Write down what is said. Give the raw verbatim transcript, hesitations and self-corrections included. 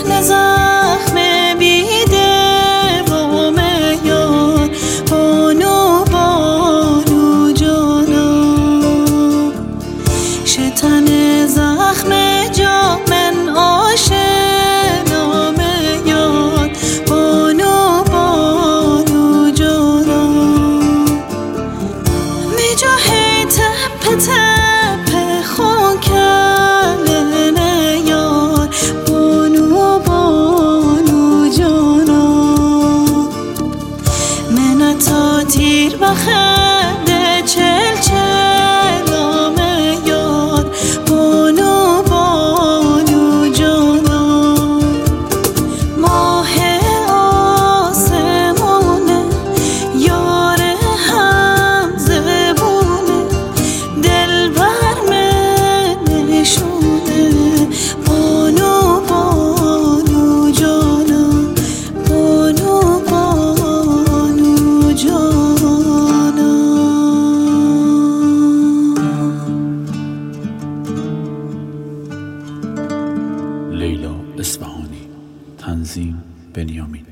دهن زخم بیده و میار بانو بانو جانم شتن زخم جا من آشنا میار بانو بانو جانم می جاهی تپ تپ خون کله نیار بانو بانو جانم من تا تیر بخنده چل چلا میار بانو بانو جانم ماه آسمونه یار هم زبونه دل بر من نشونه بانو بانو جانم بانو بانو جانم لیلا اصفهانی. تنظیم بنیامین.